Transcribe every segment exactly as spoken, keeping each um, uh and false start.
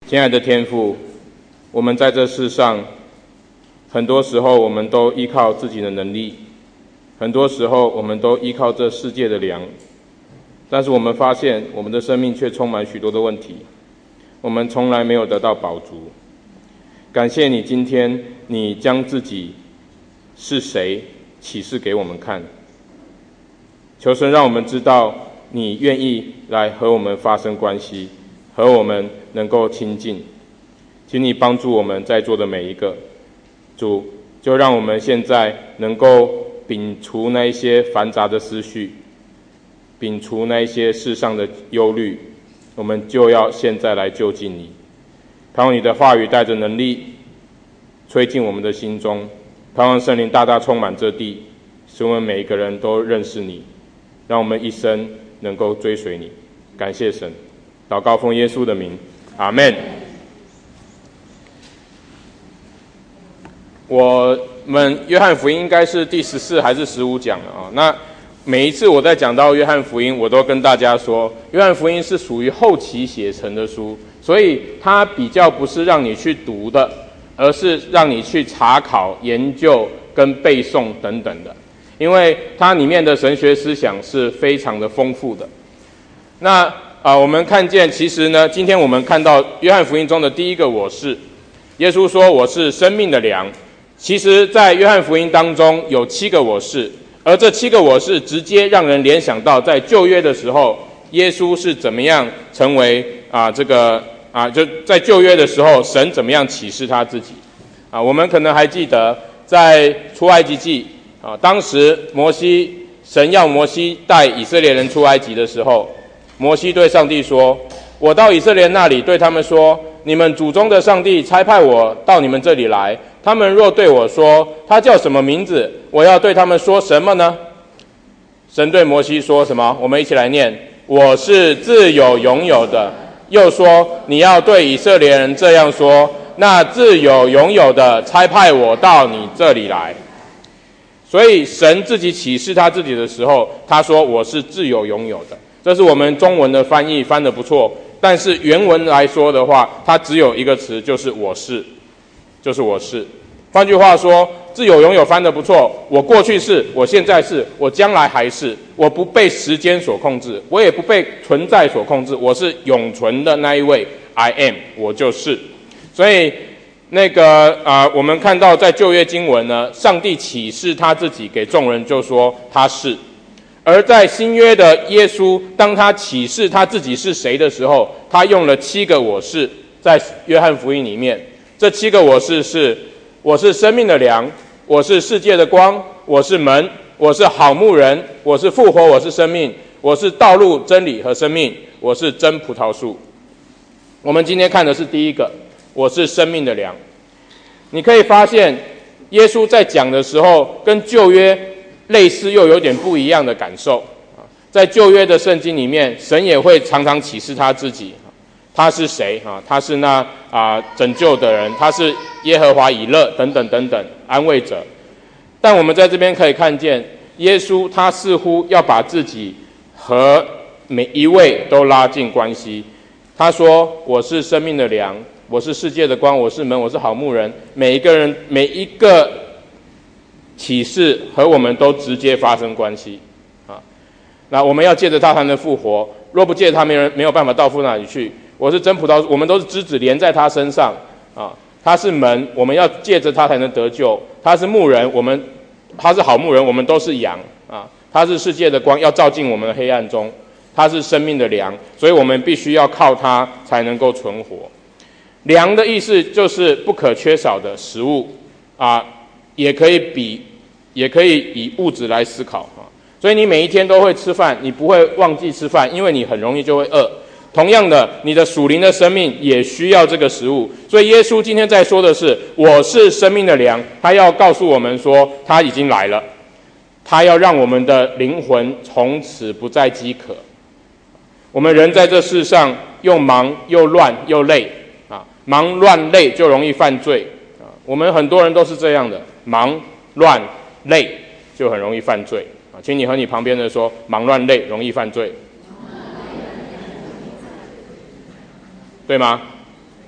亲爱的天父，我们在这世上，很多时候我们都依靠自己的能力，很多时候我们都依靠这世界的粮，但是我们发现我们的生命却充满许多的问题，我们从来没有得到饱足。感谢你今天你将自己是谁启示给我们看，求神让我们知道你愿意来和我们发生关系，和我们能够亲近。请你帮助我们在座的每一个，主，就让我们现在能够摒除那一些繁杂的思绪，摒除那一些世上的忧虑，我们就要现在来就近你。盼望你的话语带着能力吹进我们的心中，盼望圣灵大大充满这地，使我们每一个人都认识你，让我们一生能够追随你。感谢神，祷告奉耶稣的名，阿们。我们约翰福音应该是第十四还是十五讲了啊？那每一次我在讲到约翰福音，我都跟大家说，约翰福音是属于后期写成的书，所以它比较不是让你去读的，而是让你去查考、研究跟背诵等等的，因为它里面的神学思想是非常的丰富的。那啊、呃，我们看见，其实呢，今天我们看到约翰福音中的第一个我是，耶稣说我是生命的粮。其实在约翰福音当中有七个我是，而这七个我是直接让人联想到在旧约的时候，耶稣是怎么样成为啊这个啊就在旧约的时候，神怎么样启示他自己啊？我们可能还记得在出埃及记啊，当时摩西神要摩西带以色列人出埃及的时候，摩西对上帝说：“我到以色列那里对他们说，你们祖宗的上帝差派我到你们这里来。他们若对我说他叫什么名字，我要对他们说什么呢？”神对摩西说什么？我们一起来念：我是自有永有的。又说你要对以色列人这样说，那自有永有的差派我到你这里来。所以神自己启示他自己的时候，他说我是自有永有的。这是我们中文的翻译翻得不错，但是原文来说的话，它只有一个词，就是我是，就是我是。换句话说，自有永有翻得不错，我过去是，我现在是，我将来还是，我不被时间所控制，我也不被存在所控制，我是永存的那一位 I am， 我就是。所以那个啊、呃，我们看到在旧约经文呢，上帝启示他自己给众人，就说他是。而在新约的耶稣，当他启示他自己是谁的时候，他用了七个我是，在约翰福音里面，这七个我是是：我是生命的粮，我是世界的光，我是门，我是好牧人，我是复活，我是生命，我是道路、真理和生命，我是真葡萄树。我们今天看的是第一个，我是生命的粮。你可以发现，耶稣在讲的时候，跟旧约类似又有点不一样的感受。在旧约的圣经里面，神也会常常启示他自己，他是谁啊？他是那啊拯救的人，他是耶和华以勒等等等等安慰者。但我们在这边可以看见，耶稣他似乎要把自己和每一位都拉近关系。他说：“我是生命的粮，我是世界的光，我是门，我是好牧人。”每一个人每一个启示和我们都直接发生关系啊。那我们要借着他才能复活，若不借着他，没人没有办法到父那里去。我是真葡萄，我们都是枝子连在他身上啊。他是门，我们要借着他才能得救。他是牧人，我们他是好牧人，我们都是羊啊。他是世界的光，要照进我们的黑暗中。他是生命的粮，所以我们必须要靠他才能够存活。粮的意思就是不可缺少的食物啊，也可以比，也可以以物质来思考啊。所以你每一天都会吃饭，你不会忘记吃饭，因为你很容易就会饿。同样的，你的属灵的生命也需要这个食物。所以耶稣今天在说的是，我是生命的粮，他要告诉我们说，他已经来了，他要让我们的灵魂从此不再饥渴。我们人在这世上又忙又乱又累啊，忙乱累就容易犯罪啊。我们很多人都是这样的，忙乱累就很容易犯罪啊。请你和你旁边的说，忙乱累容易犯罪，对吗？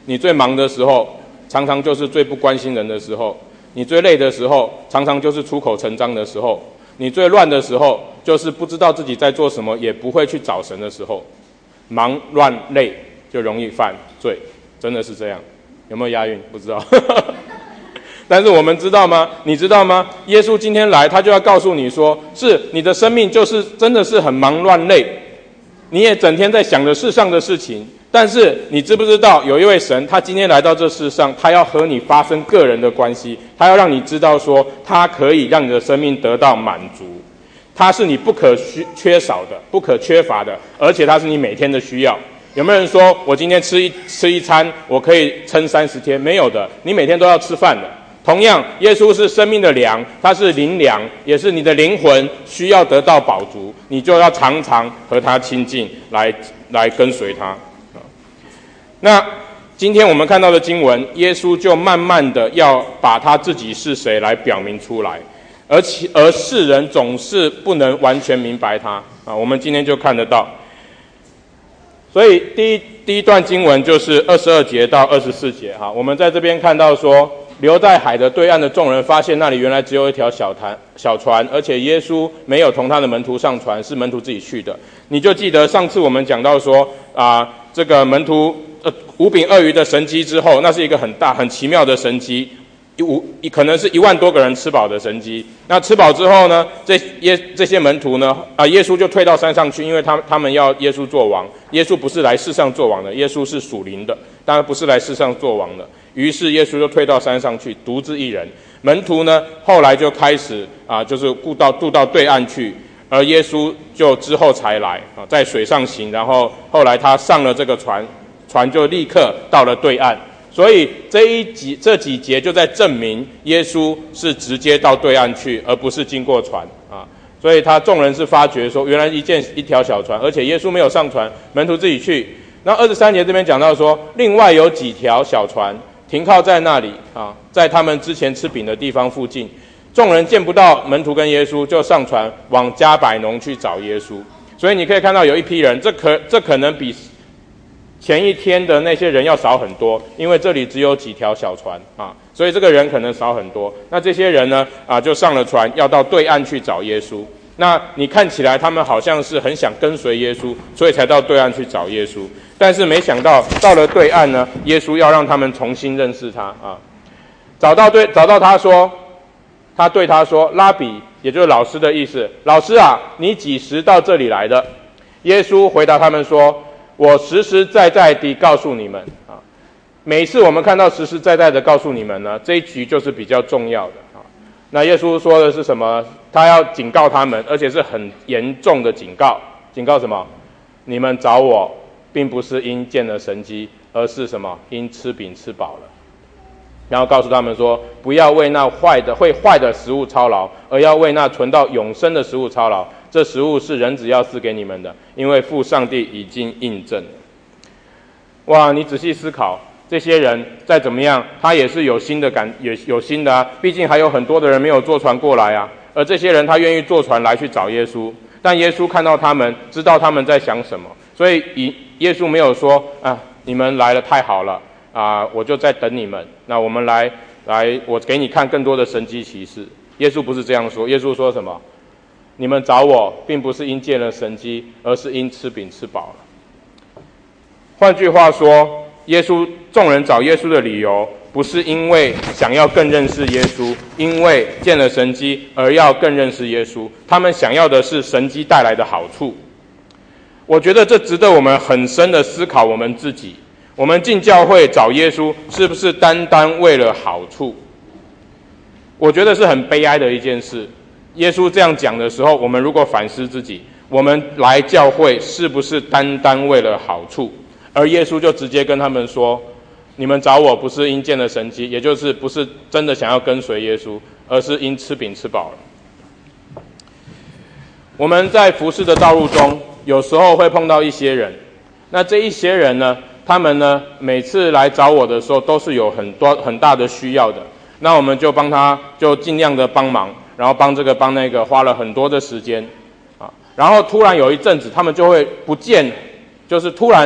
你最忙的时候，常常就是最不关心人的时候；你最累的时候，常常就是出口成章的时候；你最乱的时候，就是不知道自己在做什么，也不会去找神的时候。忙乱累就容易犯罪，真的是这样。有没有押韵？不知道。但是我们知道吗？你知道吗？耶稣今天来，他就要告诉你说，是你的生命就是真的是很忙乱累，你也整天在想着世上的事情。但是你知不知道，有一位神，他今天来到这世上，他要和你发生个人的关系，他要让你知道说，他可以让你的生命得到满足，他是你不可缺少的、不可缺乏的，而且他是你每天的需要。有没有人说我今天吃一吃一餐，我可以撑三十天？没有的，你每天都要吃饭的。同样，耶稣是生命的粮，他是灵粮，也是你的灵魂需要得到饱足，你就要常常和他亲近，来来跟随他。那今天我们看到的经文，耶稣就慢慢的要把他自己是谁来表明出来，而且而世人总是不能完全明白他啊。我们今天就看得到。所以第一第一段经文就是二十二节到二十四节哈，我们在这边看到说，留在海的对岸的众人发现那里原来只有一条小船，小船，而且耶稣没有同他的门徒上船，是门徒自己去的。你就记得上次我们讲到说啊、呃，这个门徒呃五饼二鱼的神迹之后，那是一个很大很奇妙的神迹。五可能是一万多个人吃饱的神迹。那吃饱之后呢，这耶这些门徒呢，啊、呃，耶稣就退到山上去，因为他他们要耶稣做王。耶稣不是来世上做王的，耶稣是属灵的，当然不是来世上做王的。于是耶稣就退到山上去，独自一人。门徒呢，后来就开始啊、呃，就是渡到渡到对岸去，而耶稣就之后才来啊，在水上行，然后后来他上了这个船，船就立刻到了对岸。所以这一集这几节就在证明耶稣是直接到对岸去，而不是经过船啊。所以他众人是发觉说，原来一件一条小船，而且耶稣没有上船，门徒自己去。那二十三节这边讲到说，另外有几条小船停靠在那里啊，在他们之前吃饼的地方附近。众人见不到门徒跟耶稣，就上船往迦百农去找耶稣。所以你可以看到有一批人，这可这可能比前一天的那些人要少很多，因为这里只有几条小船啊，所以这个人可能少很多。那这些人呢，啊，就上了船，要到对岸去找耶稣。那你看起来他们好像是很想跟随耶稣，所以才到对岸去找耶稣。但是没想到到了对岸呢，耶稣要让他们重新认识他啊。找到对找到他说，他对他说，拉比，也就是老师的意思。老师啊，你几时到这里来的？耶稣回答他们说，我实实在在地告诉你们啊，每次我们看到实实在在的告诉你们呢，这一局就是比较重要的啊。那耶稣说的是什么？他要警告他们，而且是很严重的警告。警告什么？你们找我，并不是因见了神迹，而是什么？因吃饼吃饱了。然后告诉他们说，不要为那坏的会坏的食物操劳，而要为那存到永生的食物操劳。这食物是人子要赐给你们的，因为父上帝已经印证了。哇，你仔细思考，这些人再怎么样，他也是有心的感，也有心的啊。毕竟还有很多的人没有坐船过来啊。而这些人他愿意坐船来去找耶稣，但耶稣看到他们，知道他们在想什么，所以以耶稣没有说啊，你们来了太好了啊，我就在等你们。那我们来来，我给你看更多的神迹奇事。耶稣不是这样说，耶稣说什么？你们找我，并不是因见了神迹，而是因吃饼吃饱了。换句话说，耶稣众人找耶稣的理由，不是因为想要更认识耶稣，因为见了神迹而要更认识耶稣。他们想要的是神迹带来的好处。我觉得这值得我们很深的思考我们自己。我们进教会找耶稣，是不是单单为了好处？我觉得是很悲哀的一件事。耶稣这样讲的时候，我们如果反思自己，我们来教会是不是单单为了好处？而耶稣就直接跟他们说，你们找我不是因见了神迹，也就是不是真的想要跟随耶稣，而是因吃饼吃饱了。我们在服事的道路中，有时候会碰到一些人，那这一些人呢，他们呢每次来找我的时候，都是有很多很大的需要的，那我们就帮他，就尽量的帮忙。然后帮这个帮那个，花了很多的时间啊。然后突然有一阵子，他们就会不见，就是突然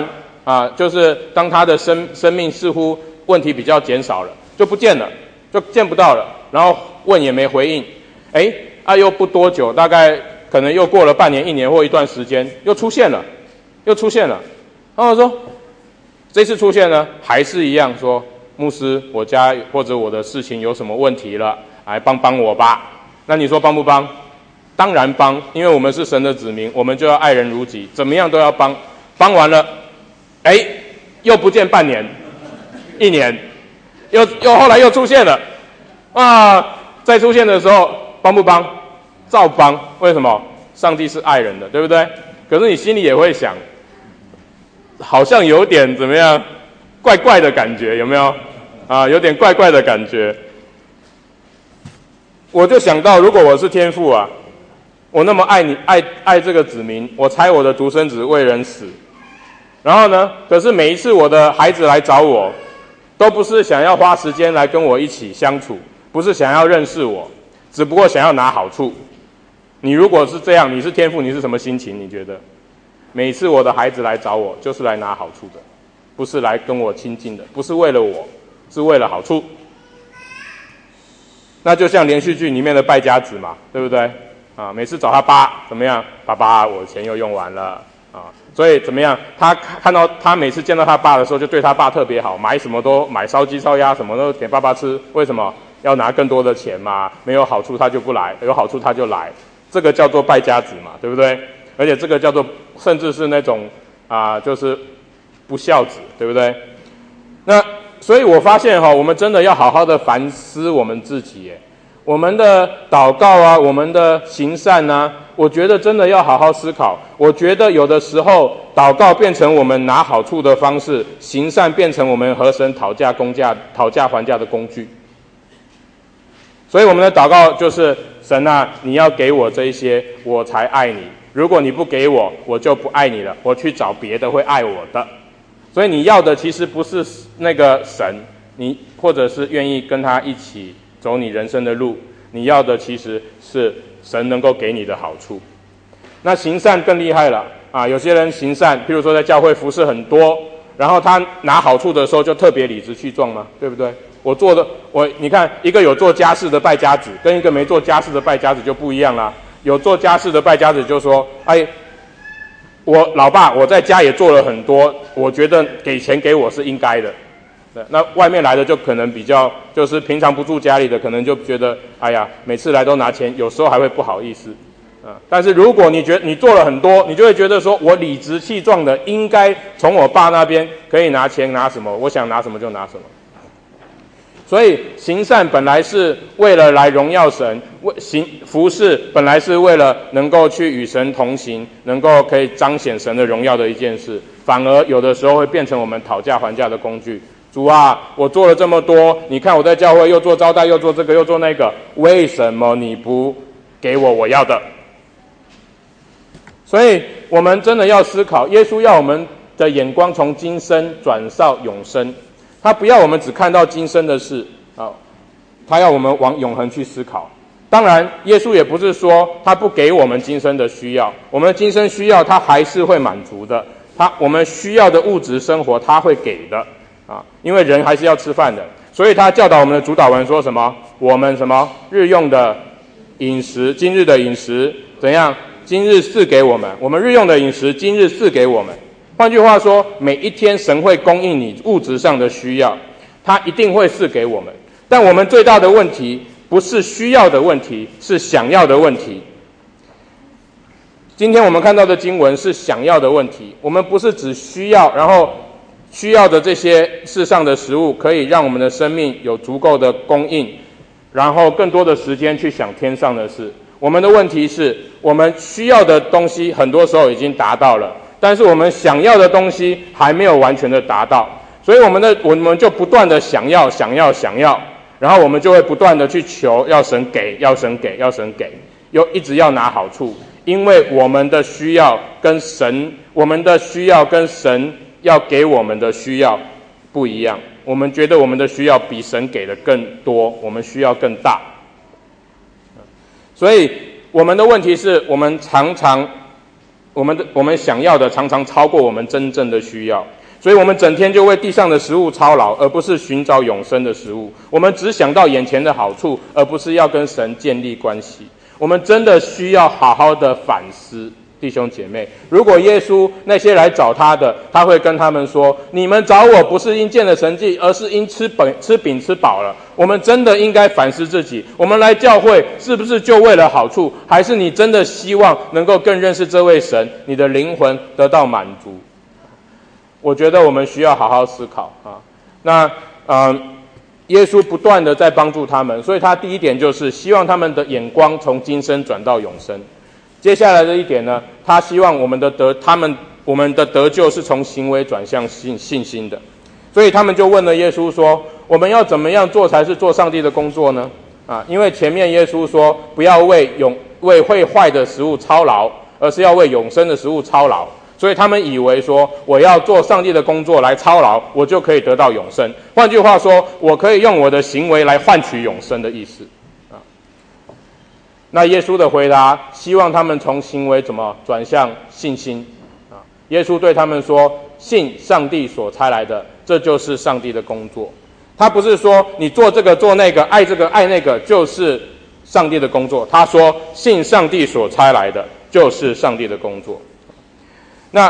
啊，就是当他的生生命似乎问题比较减少了，就不见了，就见不到了，然后问也没回应，哎，啊又不多久，大概可能又过了半年、一年或一段时间，又出现了，又出现了，然后我说，这次出现呢，还是一样说，牧师，我家或者我的事情有什么问题了，来帮帮我吧。那你说帮不帮？当然帮，因为我们是神的子民，我们就要爱人如己，怎么样都要帮。帮完了，哎，又不见半年、一年，又又后来又出现了，啊，再出现的时候帮不帮？照帮。为什么？上帝是爱人的，对不对？可是你心里也会想，好像有点怎么样，怪怪的感觉，有没有？啊，有点怪怪的感觉。我就想到，如果我是天父啊，我那么爱你，爱爱这个子民，我差我的独生子为人死，然后呢，可是每一次我的孩子来找我，都不是想要花时间来跟我一起相处，不是想要认识我，只不过想要拿好处。你如果是这样，你是天父，你是什么心情？你觉得？每次我的孩子来找我，就是来拿好处的，不是来跟我亲近的，不是为了我，是为了好处。那就像连续剧里面的败家子嘛，对不对？啊，每次找他爸怎么样？爸爸，我钱又用完了啊，所以怎么样？他看到他每次见到他爸的时候，就对他爸特别好，买什么都买烧鸡烧鸭，什么都给爸爸吃。为什么？要拿更多的钱嘛，没有好处他就不来，有好处他就来。这个叫做败家子嘛，对不对？而且这个叫做甚至是那种啊，就是不孝子，对不对？那所以我发现哈，我们真的要好好的反思我们自己耶。我们的祷告啊，我们的行善啊，我觉得真的要好好思考。我觉得有的时候祷告变成我们拿好处的方式，行善变成我们和神讨价公价、讨价还价的工具。所以我们的祷告就是神啊，你要给我这一些，我才爱你。如果你不给我，我就不爱你了。我去找别的会爱我的。所以你要的其实不是那个神，你或者是愿意跟他一起走你人生的路，你要的其实是神能够给你的好处。那行善更厉害了啊！有些人行善，譬如说在教会服事很多，然后他拿好处的时候就特别理直气壮嘛，对不对？我做的，我你看一个有做家事的败家子，跟一个没做家事的败家子就不一样啦。有做家事的败家子就说：“哎，我老爸我在家也做了很多，我觉得给钱给我是应该的。”那外面来的就可能比较，就是平常不住家里的，可能就觉得，哎呀，每次来都拿钱，有时候还会不好意思，啊。但是如果你觉得你做了很多，你就会觉得说，我理直气壮的应该从我爸那边可以拿钱拿什么，我想拿什么就拿什么。所以行善本来是为了来荣耀神，为行服事本来是为了能够去与神同行，能够可以彰显神的荣耀的一件事，反而有的时候会变成我们讨价还价的工具。主啊，我做了这么多，你看我在教会又做招待，又做这个，又做那个，为什么你不给我我要的？所以我们真的要思考，耶稣要我们的眼光从今生转到永生，他不要我们只看到今生的事啊，他要我们往永恒去思考。当然，耶稣也不是说他不给我们今生的需要，我们的今生需要他还是会满足的，他我们需要的物质生活他会给的。啊，因为人还是要吃饭的，所以他教导我们的主导文说什么？我们什么日用的饮食，今日的饮食怎样？今日赐给我们，我们日用的饮食，今日赐给我们。换句话说，每一天神会供应你物质上的需要，他一定会赐给我们。但我们最大的问题不是需要的问题，是想要的问题。今天我们看到的经文是想要的问题，我们不是只需要，然后需要的这些世上的食物可以让我们的生命有足够的供应，然后更多的时间去想天上的事。我们的问题是，我们需要的东西很多时候已经达到了，但是我们想要的东西还没有完全的达到，所以我们的我们就不断的想要想要想要，然后我们就会不断的去求，要神给，要神给，要神给，又一直要拿好处，因为我们的需要跟神，我们的需要跟神要给我们的需要不一样，我们觉得我们的需要比神给的更多，我们需要更大。所以我们的问题是，我们常常我们的我们想要的常常超过我们真正的需要。 所以我们整天就为地上的食物操劳，而不是寻找永生的食物。我们只想到眼前的好处，而不是要跟神建立关系。我们真的需要好好的反思，弟兄姐妹。如果耶稣那些来找他的，他会跟他们说，你们找我不是因见了神迹，而是因吃本吃饼吃饱了。我们真的应该反思自己，我们来教会是不是就为了好处，还是你真的希望能够更认识这位神，你的灵魂得到满足？我觉得我们需要好好思考啊。那呃，耶稣不断的在帮助他们，所以他第一点就是希望他们的眼光从今生转到永生。接下来的一点呢，他希望我们的得他们我们的得救是从行为转向信信心的。所以他们就问了耶稣说，我们要怎么样做才是做上帝的工作呢？啊，因为前面耶稣说不要为永为会坏的食物操劳，而是要为永生的食物操劳。所以他们以为说，我要做上帝的工作来操劳，我就可以得到永生。换句话说，我可以用我的行为来换取永生的意思。啊，那耶稣的回答，希望他们从行为怎么转向信心。啊，耶稣对他们说，信上帝所差来的，这就是上帝的工作。他不是说你做这个做那个，爱这个爱那个，就是上帝的工作。他说，信上帝所差来的，就是上帝的工作。那，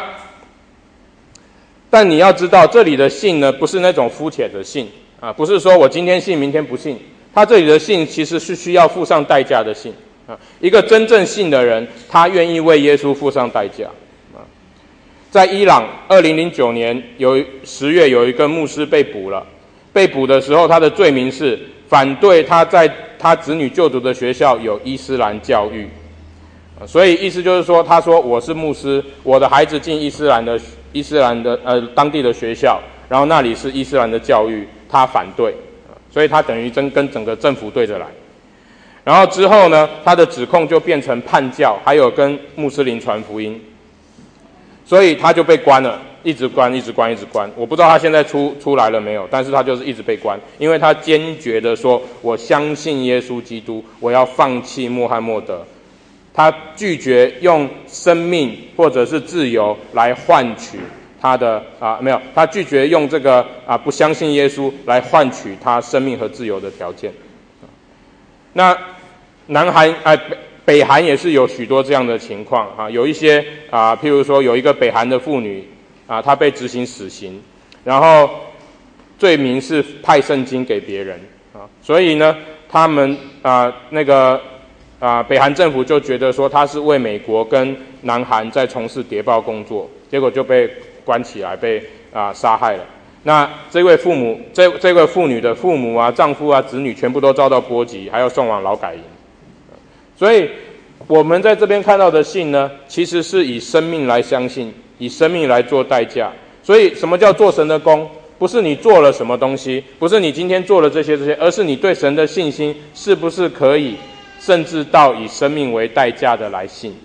但你要知道，这里的信呢，不是那种肤浅的信啊，不是说我今天信，明天不信。他这里的信其实是需要付上代价的信啊。一个真正信的人，他愿意为耶稣付上代价啊。在伊朗，二零零九年有十月有一个牧师被捕了，被捕的时候，他的罪名是反对他在他子女就读的学校有伊斯兰教育。所以意思就是说，他说我是牧师，我的孩子进伊斯兰的伊斯兰的呃当地的学校，然后那里是伊斯兰的教育，他反对，所以他等于真跟整个政府对着来。然后之后呢，他的指控就变成叛教，还有跟穆斯林传福音，所以他就被关了，一直关，一直关，一直关。我不知道他现在出出来了没有，但是他就是一直被关，因为他坚决的说，我相信耶稣基督，我要放弃穆罕默德。他拒绝用生命或者是自由来换取他的啊，没有，他拒绝用这个啊不相信耶稣来换取他生命和自由的条件。那南韩啊北北韩也是有许多这样的情况啊，有一些啊，譬如说有一个北韩的妇女啊，她被执行死刑，然后罪名是派圣经给别人啊，所以呢，他们啊那个。啊，北韩政府就觉得说他是为美国跟南韩在从事谍报工作，结果就被关起来，被啊杀害了。那这位父母，这这位妇女的父母啊、丈夫啊、子女全部都遭到波及，还要送往劳改营。所以，我们在这边看到的信呢，其实是以生命来相信，以生命来做代价。所以，什么叫做神的工？不是你做了什么东西，不是你今天做了这些这些，而是你对神的信心是不是可以。甚至到以生命为代价的来信。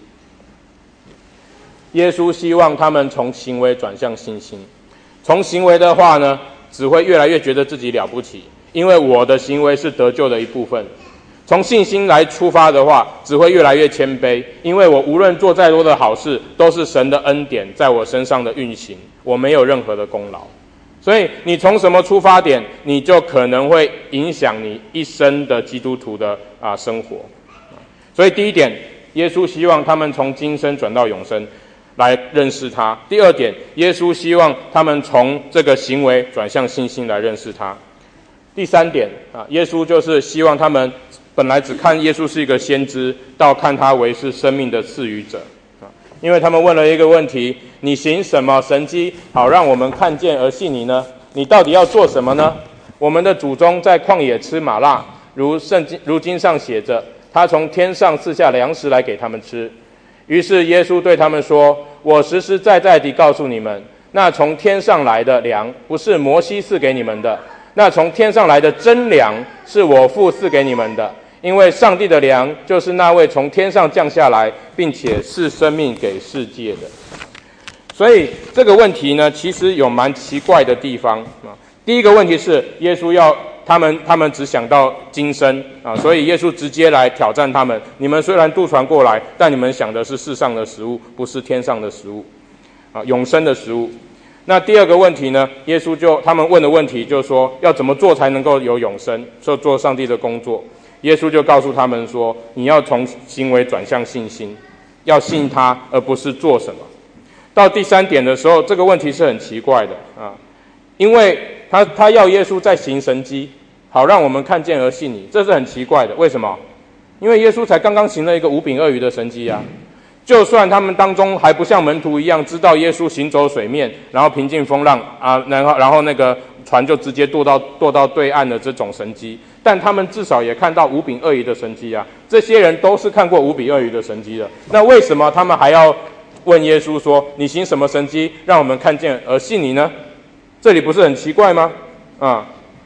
耶稣希望他们从行为转向信心。从行为的话呢，只会越来越觉得自己了不起，因为我的行为是得救的一部分。从信心来出发的话，只会越来越谦卑，因为我无论做再多的好事，都是神的恩典在我身上的运行，我没有任何的功劳。所以你从什么出发点，你就可能会影响你一生的基督徒的啊生活。所以第一点，耶稣希望他们从今生转到永生来认识他。第二点，耶稣希望他们从这个行为转向信心来认识他。第三点啊，耶稣就是希望他们本来只看耶稣是一个先知，到看他为是生命的赐予者。因为他们问了一个问题，你行什么神迹好让我们看见而信你呢？你到底要做什么呢？我们的祖宗在旷野吃玛纳，如圣经如经上写着，他从天上赐下粮食来给他们吃。于是耶稣对他们说，我实实在在地告诉你们，那从天上来的粮不是摩西赐给你们的，那从天上来的真粮是我父赐给你们的。因为上帝的粮就是那位从天上降下来，并且是生命给世界的。所以这个问题呢，其实有蛮奇怪的地方啊。第一个问题是，耶稣要他们，他们只想到今生啊，所以耶稣直接来挑战他们：你们虽然渡船过来，但你们想的是世上的食物，不是天上的食物啊，永生的食物。 那第二个问题呢，耶稣就他们问的问题就是说，要怎么做才能够有永生，说做上帝的工作。耶稣就告诉他们说，你要从行为转向信心，要信他，而不是做什么。到第三点的时候，这个问题是很奇怪的啊，因为他他要耶稣在行神迹，好让我们看见而信你，这是很奇怪的。为什么？因为耶稣才刚刚行了一个五饼二鱼的神迹啊。就算他们当中还不像门徒一样知道耶稣行走水面，然后平静风浪啊，然后然后那个船就直接渡到渡到对岸的这种神迹，但他们至少也看到五饼二鱼的神迹啊。这些人都是看过五饼二鱼的神迹的，那为什么他们还要问耶稣说，你行什么神迹让我们看见而信你呢？这里不是很奇怪吗？啊，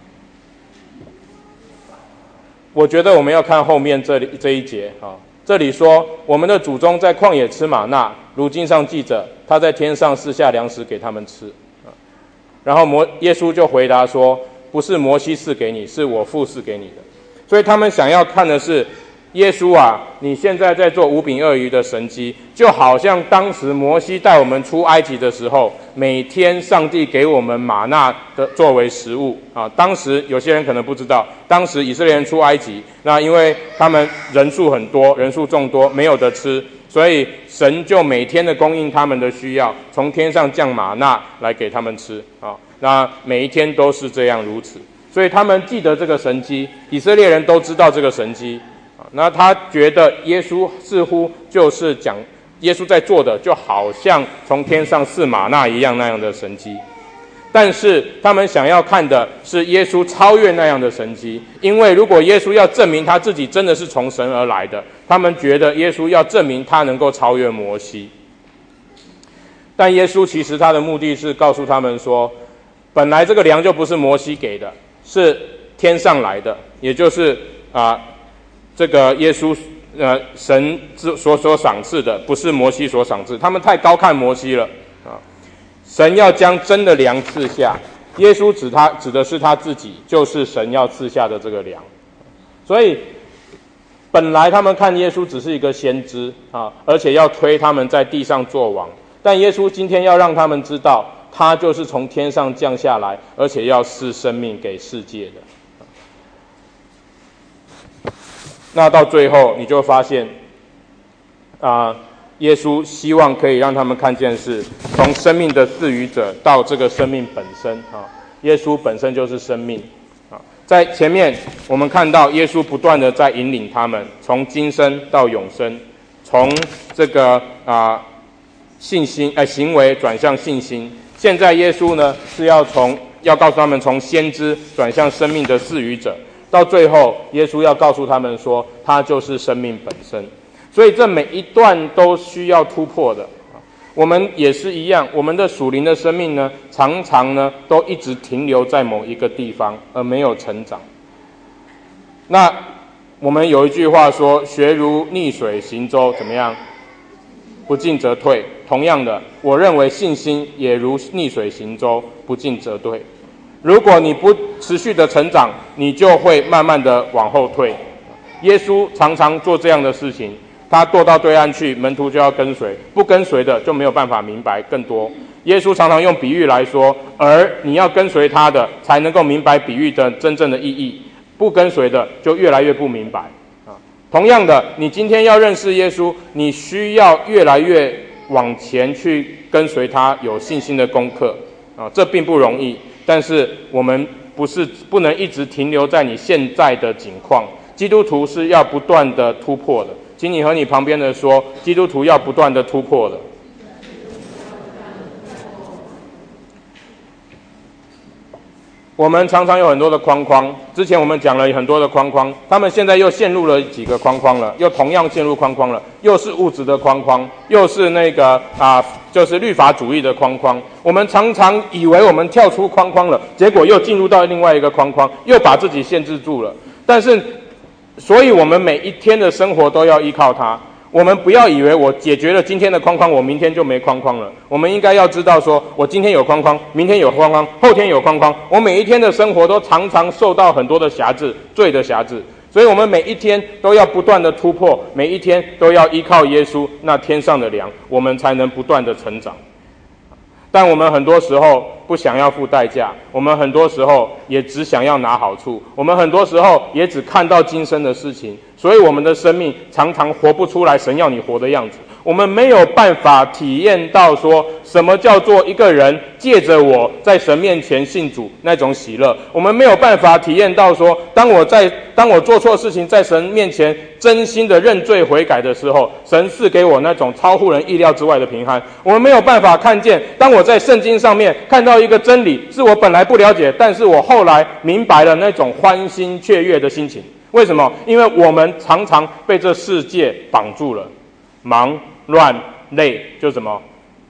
我觉得我们要看后面这里这一节啊。这里说，我们的祖宗在旷野吃玛纳，如经上记着，他在天上赐下粮食给他们吃。然后摩耶稣就回答说，不是摩西赐给你，是我父赐给你的。所以他们想要看的是，耶稣啊，你现在在做五饼二鱼的神迹，就好像当时摩西带我们出埃及的时候，每天上帝给我们玛纳的作为食物啊。当时有些人可能不知道，当时以色列人出埃及，那因为他们人数很多，人数众多，没有得吃，所以神就每天的供应他们的需要，从天上降玛纳来给他们吃啊。那每一天都是这样如此，所以他们记得这个神迹，以色列人都知道这个神迹。那他觉得耶稣似乎就是讲耶稣在做的就好像从天上赐玛纳一样那样的神迹，但是他们想要看的是耶稣超越那样的神迹，因为如果耶稣要证明他自己真的是从神而来的，他们觉得耶稣要证明他能够超越摩西。但耶稣其实他的目的是告诉他们说，本来这个粮就不是摩西给的，是天上来的，也就是啊、呃这个耶稣呃神所所赏赐的，不是摩西所赏赐，他们太高看摩西了啊！神要将真的粮赐下，耶稣指他指的是他自己，就是神要赐下的这个粮。所以本来他们看耶稣只是一个先知啊，而且要推他们在地上做王，但耶稣今天要让他们知道，他就是从天上降下来，而且要赐生命给世界的。那到最后你就发现啊、呃，耶稣希望可以让他们看见是从生命的赐予者到这个生命本身啊，耶稣本身就是生命啊。在前面我们看到耶稣不断的在引领他们从今生到永生，从这个啊、呃、信心哎、呃、行为转向信心。现在耶稣呢是要从要告诉他们从先知转向生命的赐予者。到最后，耶稣要告诉他们说，他就是生命本身。所以这每一段都需要突破的。我们也是一样，我们的属灵的生命呢，常常呢都一直停留在某一个地方，而没有成长。那我们有一句话说，学如逆水行舟，怎么样？不进则退。同样的，我认为信心也如逆水行舟，不进则退。如果你不持续的成长，你就会慢慢的往后退。耶稣常常做这样的事情，他堕到对岸去，门徒就要跟随，不跟随的就没有办法明白更多。耶稣常常用比喻来说，而你要跟随他的，才能够明白比喻的真正的意义，不跟随的就越来越不明白。啊，同样的，你今天要认识耶稣，你需要越来越往前去跟随他，有信心的功课。啊，这并不容易。但是我们不是不能一直停留在你现在的境况，基督徒是要不断的突破的。请你和你旁边的说，基督徒要不断的突破的。我们常常有很多的框框，之前我们讲了很多的框框，他们现在又陷入了几个框框了，又同样陷入框框了，又是物质的框框，又是那个啊，就是律法主义的框框。我们常常以为我们跳出框框了，结果又进入到另外一个框框，又把自己限制住了。但是，所以我们每一天的生活都要依靠它。我们不要以为我解决了今天的框框，我明天就没框框了。我们应该要知道说，我今天有框框，明天有框框，后天有框框。我每一天的生活都常常受到很多的辖制，罪的辖制。所以我们每一天都要不断的突破，每一天都要依靠耶稣那天上的粮，我们才能不断的成长。 但我们很多时候不想要付代价，我们很多时候也只想要拿好处，我们很多时候也只看到今生的事情，所以我们的生命常常活不出来神要你活的样子。我们没有办法体验到说什么叫做一个人借着我在神面前信主那种喜乐，我们没有办法体验到说当我在当我做错事情在神面前真心的认罪悔改的时候，神赐给我那种超乎人意料之外的平安。我们没有办法看见当我在圣经上面看到一个真理是我本来不了解，但是我后来明白了那种欢欣雀跃的心情。为什么？因为我们常常被这世界绑住了，忙乱累就什么？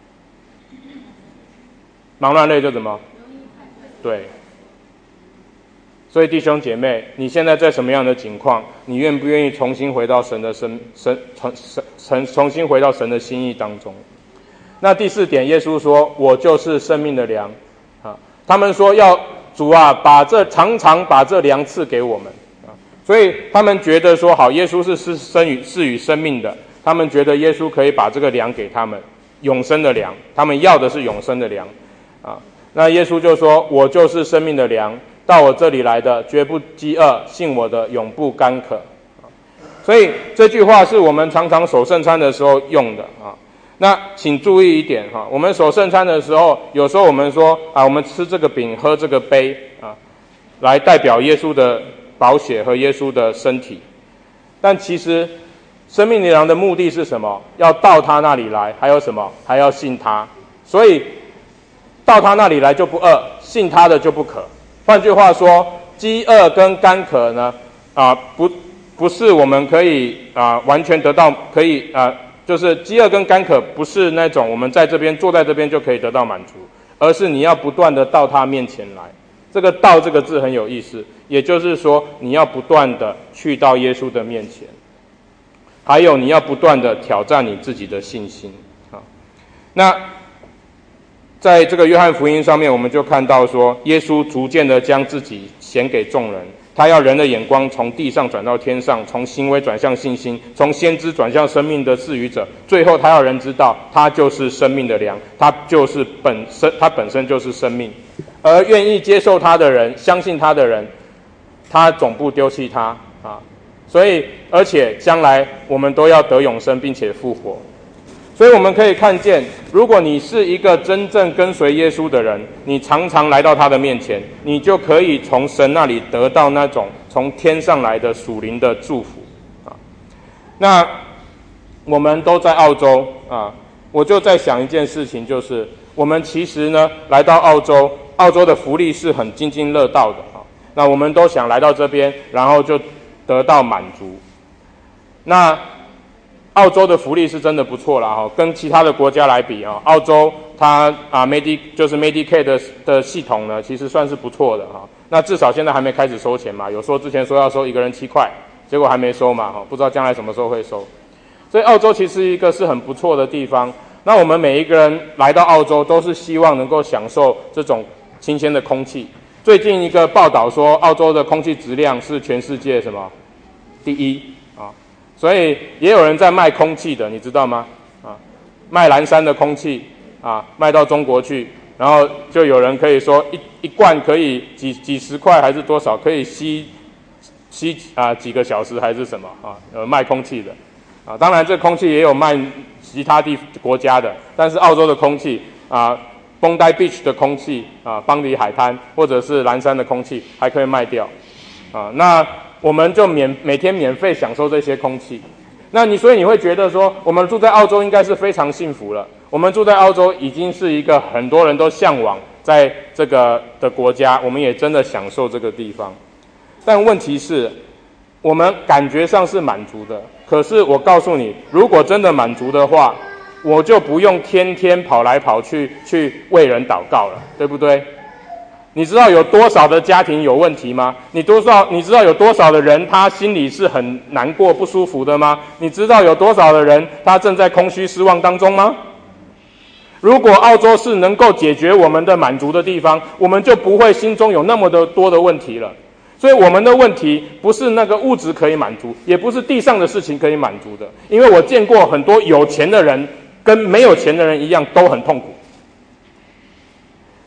忙乱累就什么？对。所以弟兄姐妹，你现在在什么样的情况？你愿不愿意重新回到神的神神神神重新回到神的心意当中？那第四点，耶稣说：“我就是生命的粮。”啊，他们说要主啊，把这常常把这粮赐给我们啊，所以他们觉得说，好，耶稣是是生与赐予生命的。他们觉得耶稣可以把这个粮给他们，永生的粮，他们要的是永生的粮，啊，那耶稣就说：“我就是生命的粮，到我这里来的绝不饥饿，信我的永不干渴。”所以这句话是我们常常守圣餐的时候用的啊。那请注意一点哈，我们守圣餐的时候，有时候我们说啊，我们吃这个饼，喝这个杯啊，来代表耶稣的宝血和耶稣的身体，但其实生命粮的目的是什么？要到他那里来，还有什么？还要信他。所以到他那里来就不饿，信他的就不渴。换句话说，饥饿跟干渴呢，啊、呃，不不是我们可以啊、呃、完全得到，可以啊、呃，就是饥饿跟干渴不是那种我们在这边坐在这边就可以得到满足，而是你要不断的到他面前来。这个到这个字很有意思，也就是说你要不断的去到耶稣的面前。还有你要不断的挑战你自己的信心啊。那在这个约翰福音上面，我们就看到说，耶稣逐渐的将自己显给众人，他要人的眼光从地上转到天上，从行为转向信心，从先知转向生命的赐予者，最后他要人知道他就是生命的粮，他就是本身，他本身就是生命。而愿意接受他的人，相信他的人，他总不丢弃他啊。所以，而且将来我们都要得永生，并且复活。所以我们可以看见，如果你是一个真正跟随耶稣的人，你常常来到他的面前，你就可以从神那里得到那种从天上来的属灵的祝福啊。那我们都在澳洲啊，我就在想一件事情，就是我们其实呢来到澳洲，澳洲的福利是很津津乐道的啊。那我们都想来到这边，然后就得到满足。那澳洲的福利是真的不错啦，跟其他的国家来比啊，澳洲它啊 Medi 就是 Medicaid 的的系统呢，其实算是不错的哈。那至少现在还没开始收钱嘛，有说之前说要收一个人七块，结果还没收嘛，不知道将来什么时候会收。所以澳洲其实一个是很不错的地方。那我们每一个人来到澳洲，都是希望能够享受这种新鲜的空气。最近一个报道说，澳洲的空气质量是全世界什么第一啊？所以也有人在卖空气的，你知道吗？啊，卖蓝山的空气啊，卖到中国去，然后就有人可以说一一罐可以几几十块还是多少，可以吸吸啊几个小时还是什么啊？有卖空气的啊，当然这空气也有卖其他地国家的，但是澳洲的空气啊。Bondi Beach 的空气啊，邦迪海滩或者是蓝山的空气还可以卖掉啊，那我们就免每天免费享受这些空气。那你所以你会觉得说，我们住在澳洲应该是非常幸福了。我们住在澳洲已经是一个很多人都向往在这个的国家，我们也真的享受这个地方。但问题是，我们感觉上是满足的，可是我告诉你，如果真的满足的话，我就不用天天跑来跑去去为人祷告了，对不对？你知道有多少的家庭有问题吗？你多少你知道有多少的人他心里是很难过不舒服的吗？你知道有多少的人他正在空虚失望当中吗？如果澳洲是能够解决我们的满足的地方，我们就不会心中有那么的多的问题了。所以我们的问题不是那个物质可以满足，也不是地上的事情可以满足的。因为我见过很多有钱的人跟没有钱的人一样都很痛苦，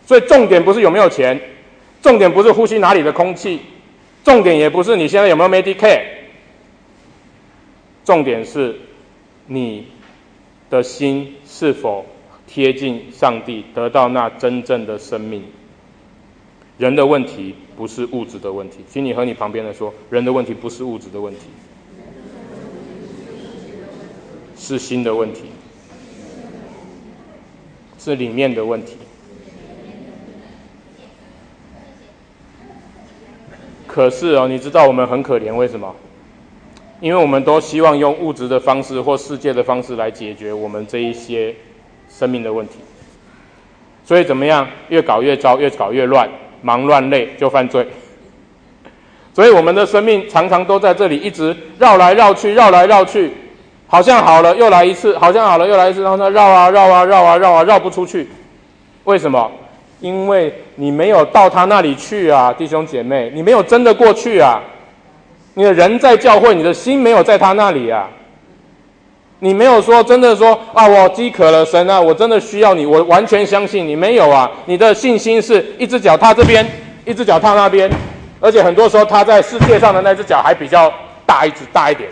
所以重点不是有没有钱，重点不是呼吸哪里的空气，重点也不是你现在有没有 Medicare， 重点是你的心是否贴近上帝，得到那真正的生命。人的问题不是物质的问题，请你和你旁边的说，人的问题不是物质的问题，是心的问题，是里面的问题。可是哦，你知道我们很可怜，为什么？因为我们都希望用物质的方式或世界的方式来解决我们这一些生命的问题，所以怎么样？越搞越糟，越搞越乱，忙乱累就犯罪。所以我们的生命常常都在这里一直绕来绕去，绕来绕去，好像好了又来一次，好像好了又来一次，然后呢绕啊绕啊绕啊绕啊绕不出去。为什么？因为你没有到他那里去啊，弟兄姐妹，你没有真的过去啊。你的人在教会，你的心没有在他那里啊。你没有说真的说啊，我饥渴了，神啊，我真的需要你，我完全相信你。没有啊，你的信心是一只脚踏这边，一只脚踏那边，而且很多时候踏在世界上的那只脚还比较大一只大一点。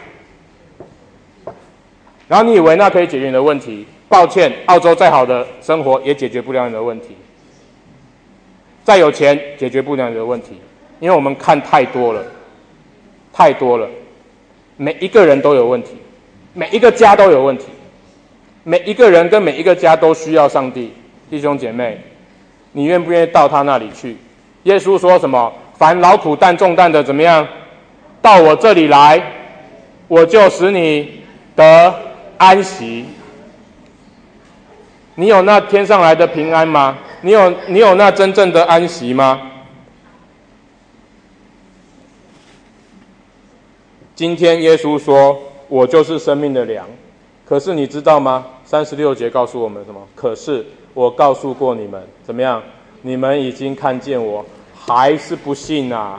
然后你以为那可以解决你的问题，抱歉，澳洲再好的生活也解决不了你的问题，再有钱解决不了你的问题，因为我们看太多了，太多了，每一个人都有问题，每一个家都有问题，每一个人跟每一个家都需要上帝。弟兄姐妹，你愿不愿意到他那里去？耶稣说什么？凡劳苦担重担的怎么样？到我这里来，我就使你得安息。你有那天上来的平安吗？你有你有那真正的安息吗？今天耶稣说，我就是生命的粮。可是你知道吗？三十六节告诉我们什么？可是我告诉过你们，怎么样？你们已经看见我，还是不信啊？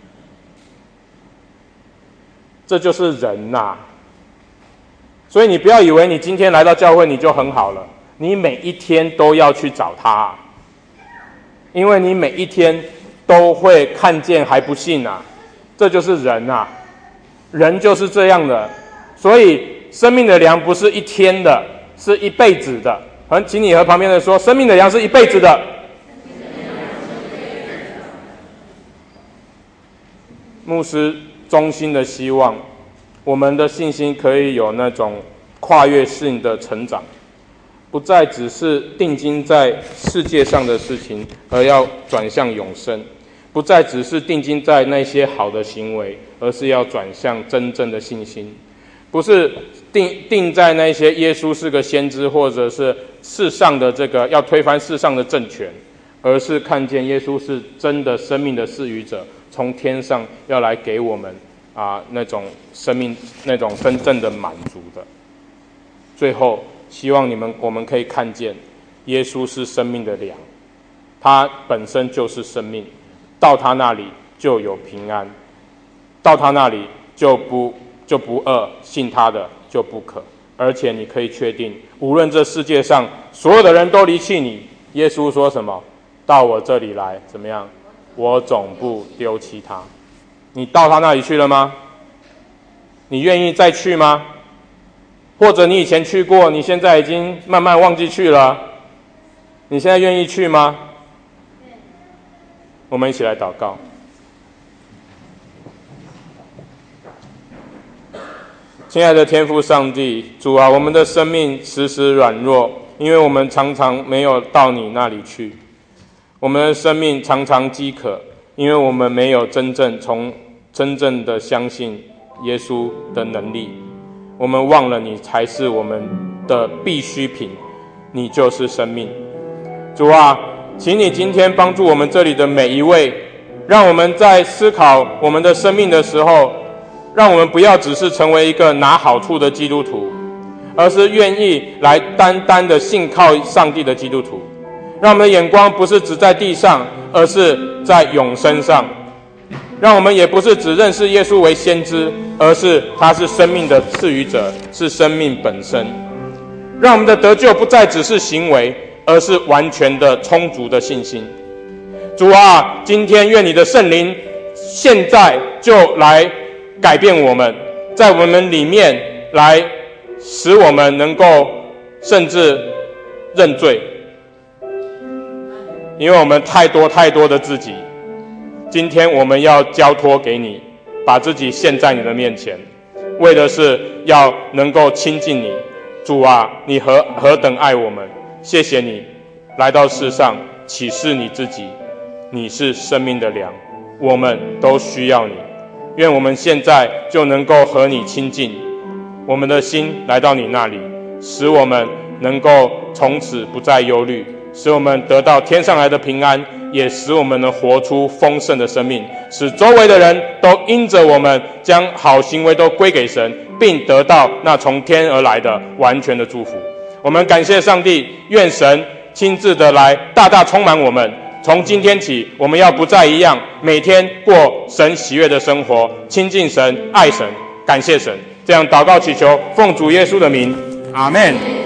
这就是人呐、啊。所以你不要以为你今天来到教会你就很好了，你每一天都要去找他，因为你每一天都会看见还不信啊。这就是人啊，人就是这样的。所以生命的粮不是一天的，是一辈子的。请你和旁边的说，生命的粮是一辈子的。牧师衷心的希望我们的信心可以有那种跨越性的成长，不再只是定睛在世界上的事情，而要转向永生；不再只是定睛在那些好的行为，而是要转向真正的信心。不是定定在那些耶稣是个先知，或者是世上的这个要推翻世上的政权，而是看见耶稣是真的生命的赐予者，从天上要来给我们啊那种生命，那种真正的满足的。最后，希望你们我们可以看见，耶稣是生命的粮，他本身就是生命，到他那里就有平安，到他那里就不就不饿，信他的就不渴。而且你可以确定，无论这世界上所有的人都离弃你，耶稣说什么？到我这里来，怎么样？我总不丢弃他。你到他那里去了吗？你愿意再去吗？或者你以前去过，你现在已经慢慢忘记去了，你现在愿意去吗？我们一起来祷告。亲爱的天父上帝，主啊，我们的生命时时软弱，因为我们常常没有到你那里去。我们的生命常常饥渴，因为我们没有真正从真正的相信耶稣的能力。我们忘了你才是我们的必需品，你就是生命。主啊，请你今天帮助我们这里的每一位，让我们在思考我们的生命的时候，让我们不要只是成为一个拿好处的基督徒，而是愿意来单单的信靠上帝的基督徒。让我们的眼光不是只在地上，而是在永生上。让我们也不是只认识耶稣为先知，而是他是生命的赐予者，是生命本身。让我们的得救不再只是行为， 而是完全的充足的信心。主啊，今天愿你的圣灵现在就来改变我们，在我们里面来使我们能够甚至认罪，因为我们太多太多的自己，今天我们要交托给你，把自己献在你的面前，为的是要能够亲近你。主啊，你何何等爱我们，谢谢你来到世上启示你自己，你是生命的粮，我们都需要你。愿我们现在就能够和你亲近，我们的心来到你那里，使我们能够从此不再忧虑，使我们得到天上来的平安，也使我们能活出丰盛的生命，使周围的人都因着我们将好行为都归给神，并得到那从天而来的完全的祝福。我们感谢上帝，愿神亲自的来大大充满我们。从今天起，我们要不再一样，每天过神喜悦的生活，亲近神，爱神，感谢神。这样祷告祈求，奉主耶稣的名，阿们。